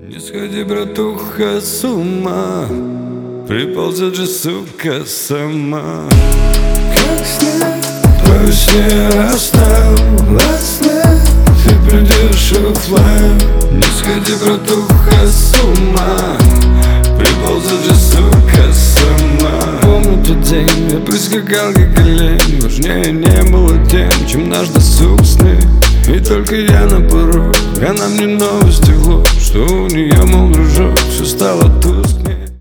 Не сходи, братуха, с ума, приползет же, сука, сама. Как снег по весне растаял во сне, ты придешь оффлайн. Не сходи, братуха, с ума, приползет же, сука, сама. Помню тот день, я прискакал как олень, важнее не было тем, чем наш досуг сны. И только я на порог, она мне новости в лоб, что у нее, мол, дружок, все стало туз.